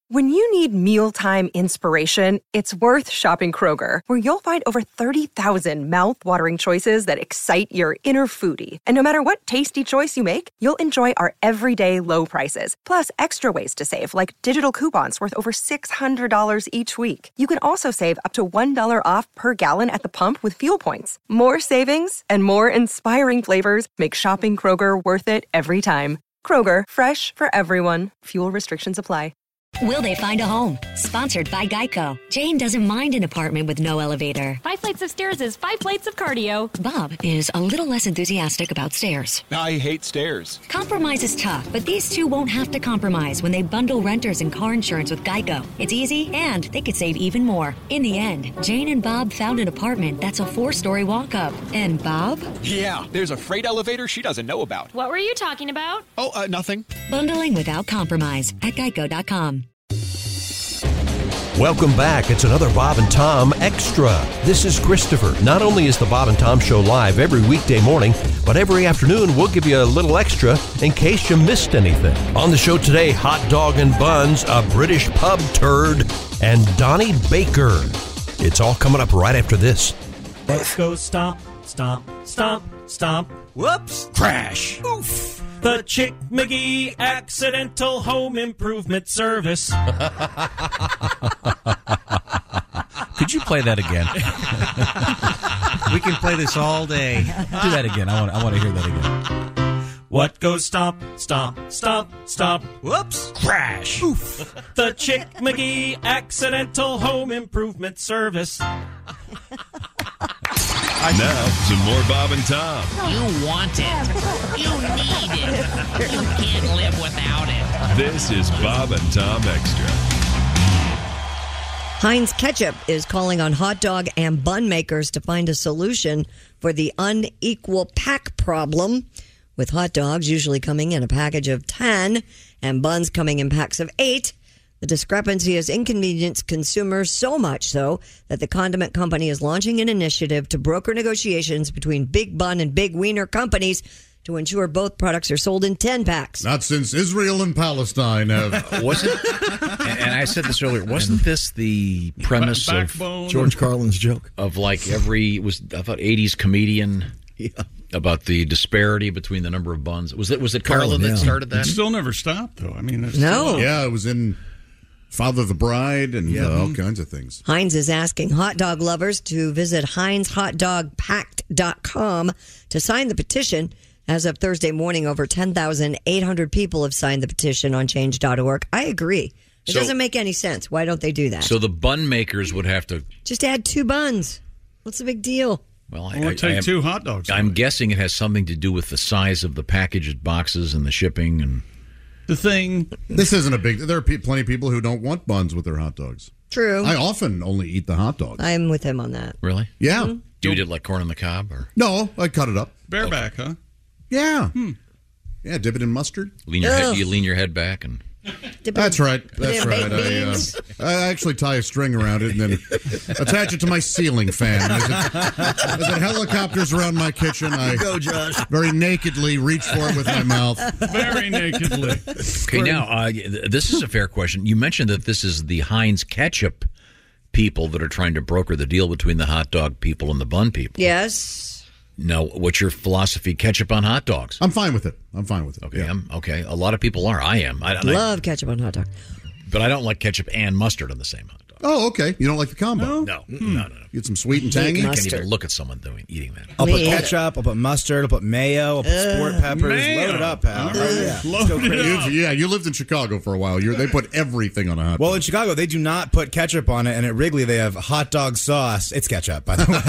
When you need mealtime inspiration, it's worth shopping Kroger, where you'll find over 30,000 mouth-watering choices that excite your inner foodie. And no matter what tasty choice you make, you'll enjoy our everyday low prices, plus extra ways to save, like digital coupons worth over $600 each week. You can also save up to $1 off per gallon at the pump with fuel points. More savings and more inspiring flavors make shopping Kroger worth it every time. Kroger, fresh for everyone. Fuel restrictions apply. Will they find a home? Sponsored by Geico. Jane doesn't mind an apartment with no elevator. 5 flights of stairs is 5 plates of cardio. Bob is a little less enthusiastic about stairs. I hate stairs. Compromise is tough, but these two won't have to compromise when they bundle renters and car insurance with Geico. It's easy, and they could save even more. In the end, Jane and Bob found an apartment that's a 4-story walk-up. And Bob? Yeah, there's a freight elevator she doesn't know about. What were you talking about? Oh, nothing. Bundling without compromise at geico.com. Welcome back. It's another Bob and Tom Extra. This is Christopher. Not only is the Bob and Tom Show live every weekday morning, but every afternoon we'll give you a little extra in case you missed anything. On the show today, hot dog and buns, a British pub turd, and Donnie Baker. It's all coming up right after this. Let's go stomp, stomp, stomp, stomp. Whoops. Crash. Oof. The Chick McGee Accidental Home Improvement Service. Could you play that again? We can play this all day. Do that again. I want to hear that again. What goes stomp, stomp, stomp, stomp. Whoops. Crash. Oof. The Chick McGee Accidental Home Improvement Service. Now, some more Bob and Tom. You want it. You need it. You can't live without it. This is Bob and Tom Extra. Heinz Ketchup is calling on hot dog and bun makers to find a solution for the unequal pack problem, with hot dogs usually coming in a package of 10 and buns coming in packs of 8. The discrepancy has inconvenienced consumers so much so that the condiment company is launching an initiative to broker negotiations between big bun and big wiener companies to ensure both products are sold in 10 packs. Not since Israel and Palestine have. Wasn't, and I said this earlier, wasn't this the premise of George Carlin's joke? Of like every, I thought 80s comedian about the disparity between the number of buns. Was it Carlin that started that? It still never stopped, though. I mean, no. Yeah, it was in Father the Bride and all kinds of things. Heinz is asking hot dog lovers to visit HeinzHotDogPact.com to sign the petition. As of Thursday morning, over 10,800 people have signed the petition on change.org. I agree. It doesn't make any sense. Why don't they do that? So the bun makers would have to just add 2 buns. What's the big deal? Well, I take 2 hot dogs. I'm guessing it has something to do with the size of the packaged boxes and the shipping and the thing. This isn't a big. There are plenty of people who don't want buns with their hot dogs. True. I often only eat the hot dogs. I'm with him on that. Really? Yeah. Mm-hmm. Do you do it like corn on the cob or? No, I cut it up. Bareback, huh? Yeah. Yeah, dip it in mustard. You lean your head back and. That's right. That's right. I actually tie a string around it and then attach it to my ceiling fan. As it helicopters around my kitchen, I go, Josh. Very nakedly reach for it with my mouth. Very nakedly. Okay, now, this is a fair question. You mentioned that this is the Heinz Ketchup people that are trying to broker the deal between the hot dog people and the bun people. Yes. Now, what's your philosophy? Ketchup on hot dogs? I'm fine with it. Okay, yeah. Okay. A lot of people are. I am. I love ketchup on hot dog. But I don't like ketchup and mustard on the same hot dog. Oh, okay. You don't like the combo? No. Get some sweet and tangy? I can't even look at someone eating that. I'll put ketchup, I'll put mustard, I'll put mayo, I'll put sport peppers. Mayo. Load it up, pal. You lived in Chicago for a while. They put everything on a hot dog. Well, in Chicago, they do not put ketchup on it, and at Wrigley, they have hot dog sauce. It's ketchup, by the way.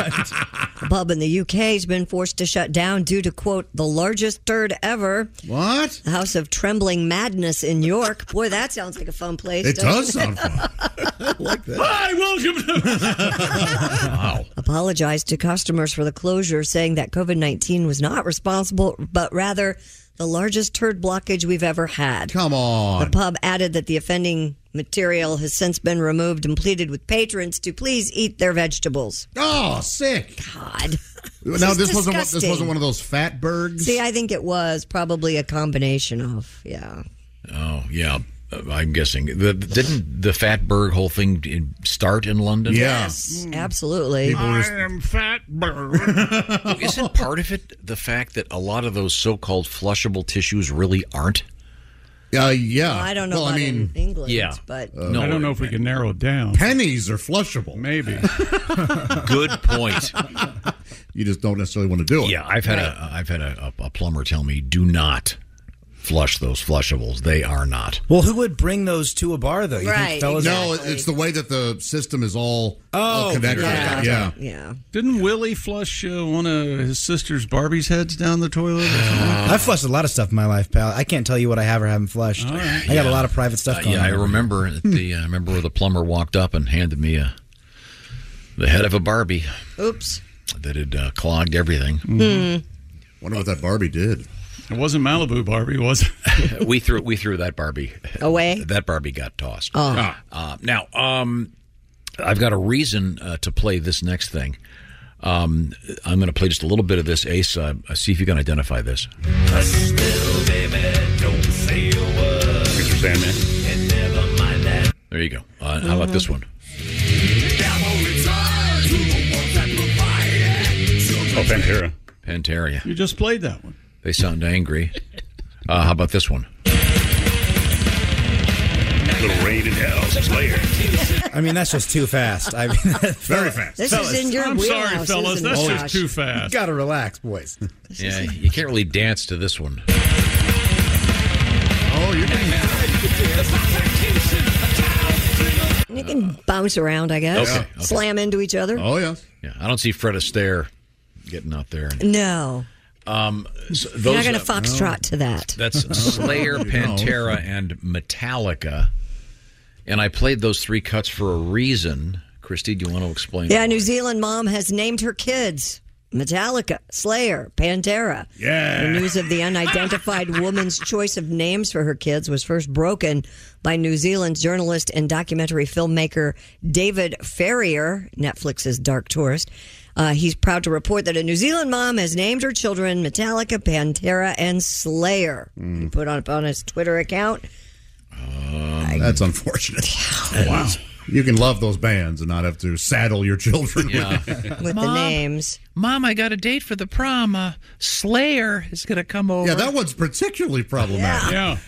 A pub in the UK has been forced to shut down due to, quote, the largest turd ever. What? The House of Trembling Madness in York. Boy, that sounds like a fun place. It does sound fun. I like that. Hi, welcome to... Wow. Apologized to customers for the closure, saying that COVID-19 was not responsible, but rather the largest turd blockage we've ever had. Come on. The pub added that the offending material has since been removed and pleaded with patrons to please eat their vegetables. Oh, sick. God. Now, this wasn't one of those fat bergs? See, I think it was probably a combination of, yeah. Oh, yeah. I'm guessing. Didn't the Fatberg whole thing start in London? Yes, absolutely. I am Fatberg. Isn't part of it the fact that a lot of those so-called flushable tissues really aren't? Yeah. Well, I don't know about in England, but No, I don't know if we can narrow it down. Pennies are flushable. Maybe. Good point. You just don't necessarily want to do it. Yeah, I've had a plumber tell me, do not flush those flushables. They are not. Well, who would bring those to a bar, though? You think fellas? No, it's the way that the system is all connected. Yeah. Didn't Willie flush one of his sister's Barbie's heads down the toilet? I've flushed a lot of stuff in my life, pal. I can't tell you what I have or haven't flushed. I got a lot of private stuff going on. I remember I remember where the plumber walked up and handed me the head of a Barbie. Oops. That had clogged everything. Wonder what that Barbie did. It wasn't Malibu Barbie, was it? we threw that Barbie away. That Barbie got tossed. Oh. Now, I've got a reason to play this next thing. I'm going to play just a little bit of this. Ace, see if you can identify this. Still, baby, don't say a word. Mr. Sandman. And never mind that. There you go. How about this one? Oh, Pantera. Pantera, yeah. You just played that one. They sound angry. How about this one? Little Rain in Hell, Slayer. I mean, that's just too fast. I mean, Very fast. This is in your I'm sorry, wheelhouse, fellas. isn't That's it? just too fast. Got to relax, boys. Yeah, you can't really dance to this one. Oh, you can. You can bounce around, I guess. Okay. Slam into each other. Oh, yeah. Yeah, I don't see Fred Astaire getting out there. No. So You're not going to foxtrot to that. That's Slayer, Pantera, and Metallica. And I played those three cuts for a reason. Christy, do you want to explain? Yeah, New Zealand mom has named her kids Metallica, Slayer, Pantera. Yeah. The news of the unidentified woman's choice of names for her kids was first broken by New Zealand's journalist and documentary filmmaker David Ferrier, Netflix's Dark Tourist. He's proud to report that a New Zealand mom has named her children Metallica, Pantera, and Slayer. He put on his Twitter account. That's unfortunate. Wow. You can love those bands and not have to saddle your children with the names. Mom, I got a date for the prom. Slayer is going to come over. Yeah, that one's particularly problematic. Yeah.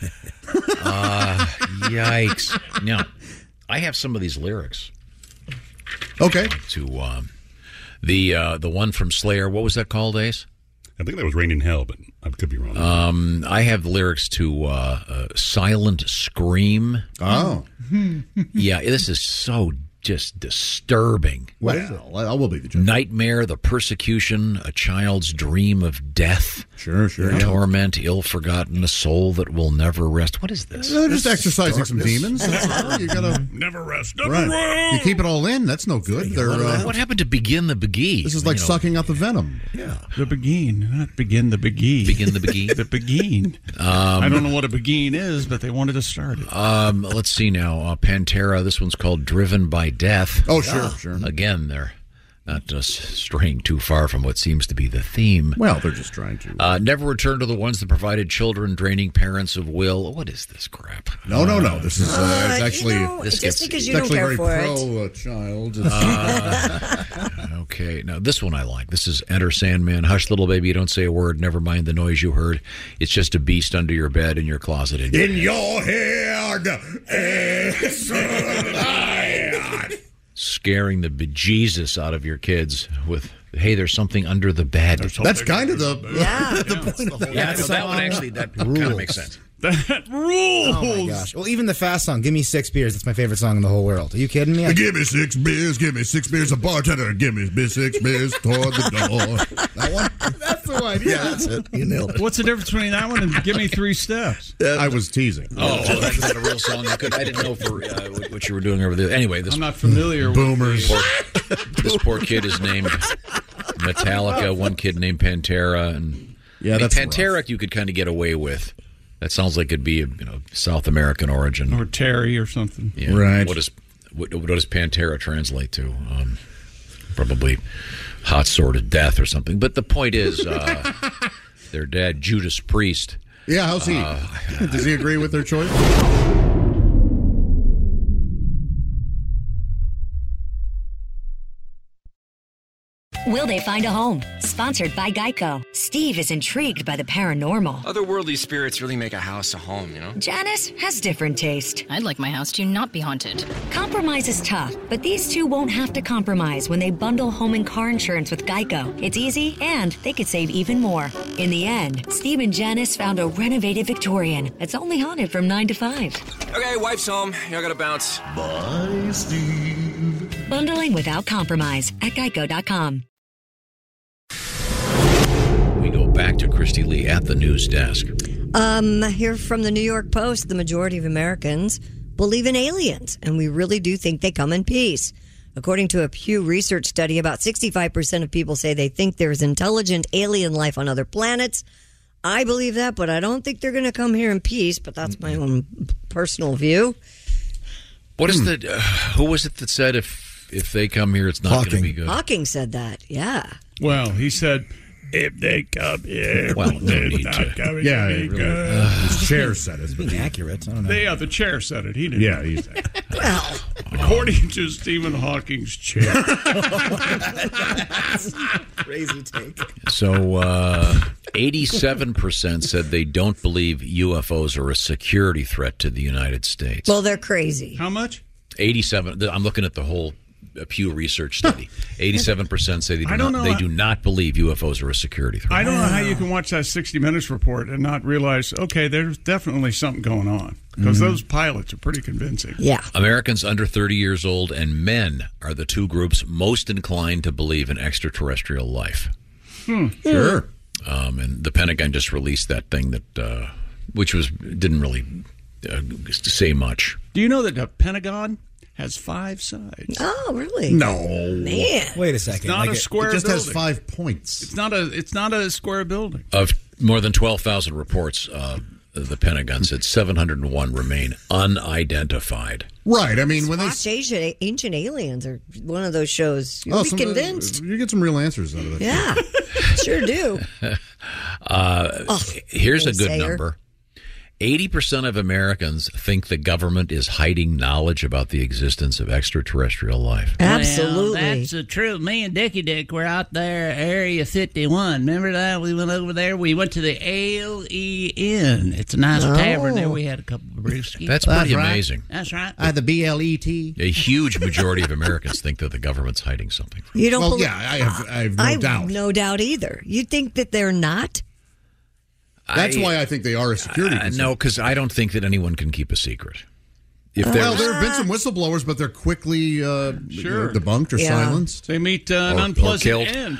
Yikes. Now, I have some of these lyrics. Okay. To the one from Slayer, what was that called, Ace? I think that was Rain in Hell, but I could be wrong. I have the lyrics to Silent Scream. Oh. Yeah, this is so just disturbing. Well, I will be the judge. Nightmare, the persecution, a child's dream of death. Sure. Torment, ill-forgotten, a soul that will never rest. What is this? They're just exercising some demons. You gotta Never rest. right. You keep it all in. That's no good. What happened to Begin the Begee? This is like sucking out the venom. Yeah. The Begin, not Begin the Begee. Begin the Begee? The Begin. I don't know what a Begin is, but they wanted to start it. Let's see now. Pantera, this one's called Driven by Death. Oh, sure. Again, they're not just straying too far from what seems to be the theme. Well, they're just trying to. Never return to the ones that provided children, draining parents of will. What is this crap? No. This is it's actually just gets- because it's you don't actually care very for it. pro-child. Okay, now this one I like. This is Enter Sandman. Hush, little baby, you don't say a word. Never mind the noise you heard. It's just a beast under your bed, in your closet. In your head, scaring the bejesus out of your kids with, hey, there's something under the bed. That's kind of the point of the Yeah, so that one actually, that kind of makes sense. That rules. Oh, my gosh. Well, even the fast song, Give Me 6 Beers, that's my favorite song in the whole world. Are you kidding me? Give me 6 beers, give me 6 beers, a bartender, give me 6 beers toward the door. That one? That's the one. Yeah, that's it. You nailed it. What's the difference between that one and Give Me 3 Steps? I was teasing. Oh, that's not a real song. I didn't know for what you were doing over there. Anyway, this I'm not familiar Boomers. this poor kid is named Metallica. One kid named Pantera, and that's Pantera rough. you could kind of get away with. That sounds like it'd be South American origin or Terry or something. Yeah. Right. What does Pantera translate to? Probably hot sword of death or something. But the point is, their dad Judas Priest. Yeah, how's he? Does he agree with their choice? Will they find a home? Sponsored by Geico. Steve is intrigued by the paranormal. Otherworldly spirits really make a house a home, you know? Janice has different taste. I'd like my house to not be haunted. Compromise is tough, but these two won't have to compromise when they bundle home and car insurance with Geico. It's easy, and they could save even more. In the end, Steve and Janice found a renovated Victorian that's only haunted from 9 to 5. Okay, wife's home. I gotta bounce. Bye, Steve. Bundling without compromise at geico.com. We go back to Christy Lee at the news desk. Here from the New York Post, the majority of Americans believe in aliens, and we really do think they come in peace. According to a Pew Research study, about 65% of people say they think there's intelligent alien life on other planets. I believe that, but I don't think they're going to come here in peace, but that's my own personal view. What is the... who was it that said if they come here, it's not going to be good? Hawking said that, yeah. Well, he said... If they come here, well, no need not to. coming Yeah, to be really, good. his chair said it. Being accurate. I don't know. Yeah, the chair said it. He didn't. Yeah, he said it. Well, according to Stephen Hawking's chair. Crazy take. So, 87% said they don't believe UFOs are a security threat to the United States. well, they're crazy. How much? 87. I'm looking at the whole Pew Research study. 87% say they do not believe UFOs are a security threat. I don't know how you can watch that 60 Minutes report and not realize, okay, there's definitely something going on. Because those pilots are pretty convincing. Yeah. Americans under 30 years old and men are the two groups most inclined to believe in extraterrestrial life. Sure. And the Pentagon just released that thing that, which didn't really say much. Do you know that the Pentagon has 5 sides? Oh, really? No. Man. Wait a second. It's not a square It just building. has 5 points. It's not a square building. Of more than 12,000 reports, the Pentagon said 701 remain unidentified. Right. I mean, when Watch Ancient Aliens or one of those shows. You'll be convinced. You get some real answers out of that. Yeah, sure do. Here's a good naysayer. number. 80% of Americans think the government is hiding knowledge about the existence of extraterrestrial life. Absolutely. Well, that's the truth. Me and Dickie Dick were out there, Area 51. Remember that? We went over there. We went to the Ale Inn. It's a nice tavern there. We had a couple of brewskis. That's pretty amazing. That's right. The BLET. A huge majority of Americans think that the government's hiding something. You don't believe? Yeah, I have no doubt. No doubt either. You think that they're not? That's why I think they are a security concern. No, because I don't think that anyone can keep a secret. Well, there have been some whistleblowers, but they're quickly debunked or silenced. They meet an unpleasant killed. end.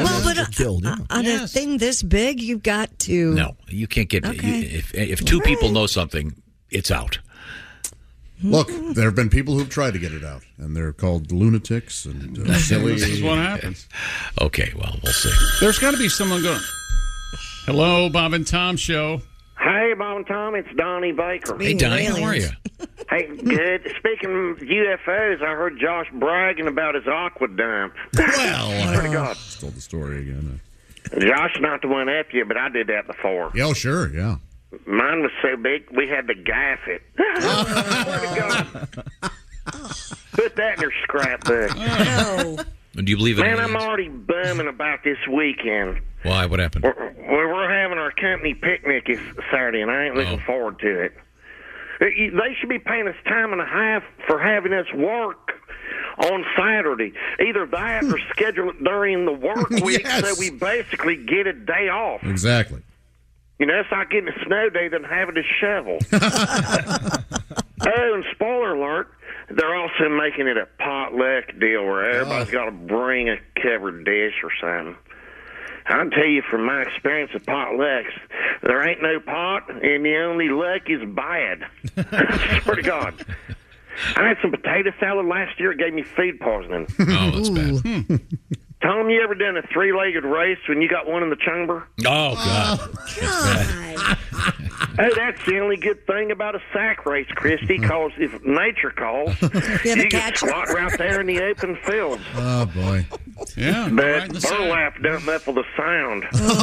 On a thing this big, you've got to. No, you can't get. Okay. If two people know something, it's out. Look, there have been people who've tried to get it out, and they're called lunatics and silly. This is what happens. Okay, well, we'll see. There's got to be someone going, hello, Bob and Tom Show. Hey, Bob and Tom, it's Donnie Baker. Hey, Donnie, how are you? Hey, good. Speaking of UFOs, I heard Josh bragging about his aqua dump. Well, Swear to God. Told the story again. Josh, not to one up you, but I did that before. Yeah, sure, yeah. Mine was so big, we had to gaff it. Swear to God. Put that in your scrapbook. No. Do you believe in Man, aliens? I'm already bumming about this weekend. Why? What happened? We're having our company picnic this Saturday, and I ain't looking forward to it. They should be paying us time and a half for having us work on Saturday. Either that or schedule it during the work week so we basically get a day off. Exactly. You know, it's like getting a snow day than having to shovel. Oh, and spoiler alert, they're also making it a potluck deal where everybody's got to bring a covered dish or something. I'll tell you from my experience of potlucks, there ain't no pot, and the only luck is bad. I swear to God. I had some potato salad last year. It gave me food poisoning. Oh, that's bad. Tom, you ever done a three-legged race when you got one in the chamber? Oh, God. Oh, that's the only good thing about a sack race, Christy, because if nature calls, you can squat right there in the open fields. Oh, boy. Yeah. But burlap don't muffle the sound.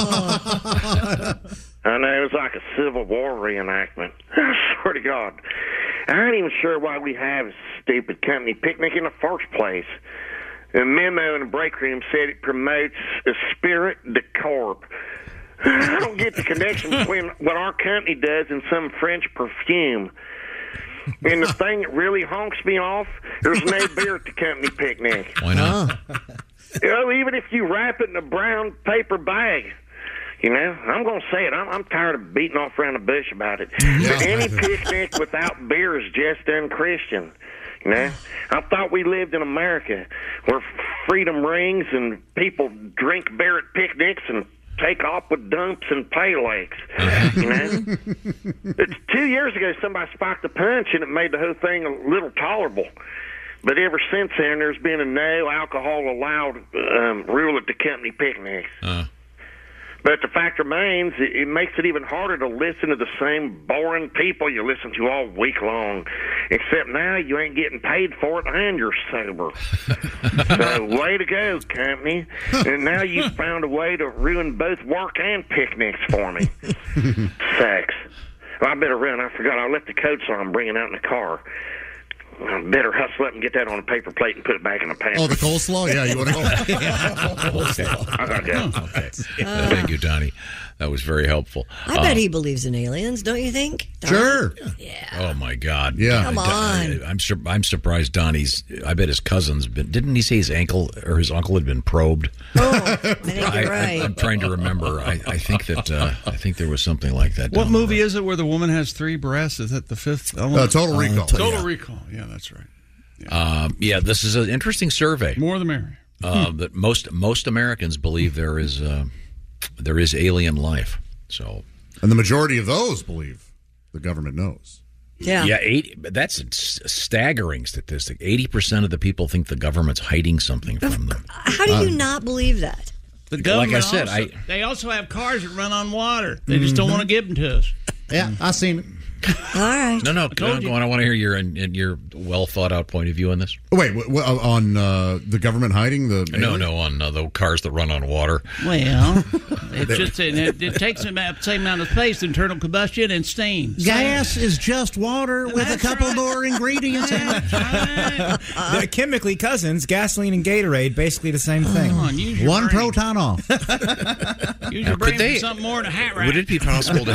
I know, it was like a Civil War reenactment. I swear to God. I ain't even sure why we have a stupid company picnic in the first place. A memo in the break room said it promotes Esprit de Corps. I don't get the connection between what our company does and some French perfume. And the thing that really honks me off, there's no beer at the company picnic. Why not? Even if you wrap it in a brown paper bag. I'm going to say it. I'm tired of beating off around the bush about it. But any picnic without beer is just unchristian. I thought we lived in America where freedom rings and people drink beer at picnics and take off with dumps and pay lakes. It's 2 years ago somebody spiked a punch and it made the whole thing a little tolerable. But ever since then, there's been a no alcohol allowed rule at the company picnics. But the fact remains, it makes it even harder to listen to the same boring people you listen to all week long. Except now you ain't getting paid for it and you're sober. So way to go, company. And now you've found a way to ruin both work and picnics for me. Sex. Well, I better run. I forgot I left the coats on. I'm bringing out in the car. I better hustle up and get that on a paper plate and put it back in the pan. Oh, the coleslaw? Yeah, you want to go? I got to go. Okay. Thank you, Donnie. That was very helpful. I bet he believes in aliens, don't you think? Donnie? Sure. Yeah. Oh, my God. Yeah. Come on. I'm surprised Donnie's, I bet his cousin's been, didn't he say his ankle or his uncle had been probed? Oh, I think you're right. I'm trying to remember. I think that, I think there was something like that. What movie is it where the woman has 3 breasts? Is that the 5th element? Total Recall. Total Recall. Yeah, that's right. Yeah, this is an interesting survey. More the merrier. That most Americans believe there is alien life. So, and the majority of those believe the government knows. Yeah. That's a staggering statistic. 80% of the people think the government's hiding something from them. How do you not believe that? The government like I said, they also have cars that run on water. They just don't want to give them to us. Yeah, I seen it. All right. No, go on. I want to hear your well thought out point of view on this. Wait, on the government hiding the? No, on the cars that run on water. Well, it takes about the same amount of space, internal combustion and steam. Gas is just water with a couple more ingredients in it. They're chemically cousins. Gasoline and Gatorade, basically the same thing. One proton off. Use your brain for something more than a hat rack. Would it be possible to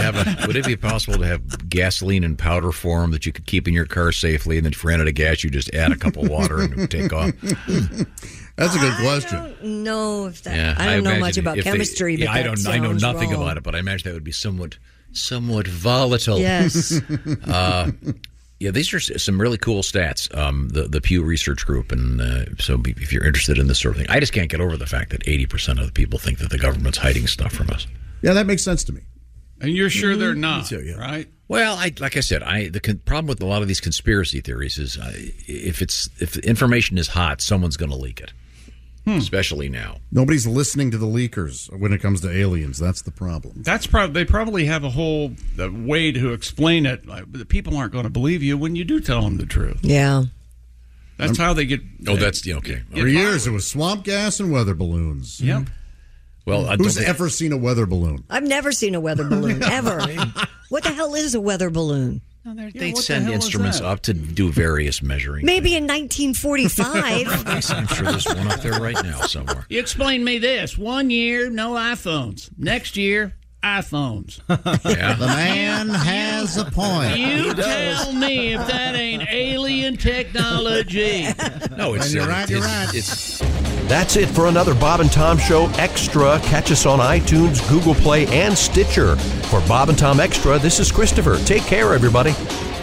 have gasoline in powder form that you could keep in your car safely, and then if you ran out of gas, you just add a cup of water and it would take off? That's a good question. I don't know if that. Yeah, I don't know much about chemistry, but I know nothing wrong. about it, but I imagine that would be somewhat volatile. Yes. Yeah, these are some really cool stats. The Pew Research Group, and so if you're interested in this sort of thing, I just can't get over the fact that 80% of the people think that the government's hiding stuff from us. Yeah, that makes sense to me. And you're sure they're not, right? Well, like I said, the problem with a lot of these conspiracy theories is if the information is hot, someone's going to leak it, especially now. Nobody's listening to the leakers when it comes to aliens. That's the problem. They probably have a whole way to explain it. The people aren't going to believe you when you do tell them the truth. Yeah. That's how they get. Okay. For years, it was swamp gas and weather balloons. Yep. Well, who's ever seen a weather balloon? I've never seen a weather balloon, ever. What the hell is a weather balloon? They send instruments up to do various measuring. Maybe in 1945. I'm sure there's one up there right now somewhere. You explain me this. 1 year, no iPhones. Next year, iPhones. Yeah. The man has a point. You tell me if that ain't alien technology. No, it's you're right. That's it for another Bob and Tom Show Extra. Catch us on iTunes, Google Play, and Stitcher. For Bob and Tom Extra, this is Christopher. Take care, everybody.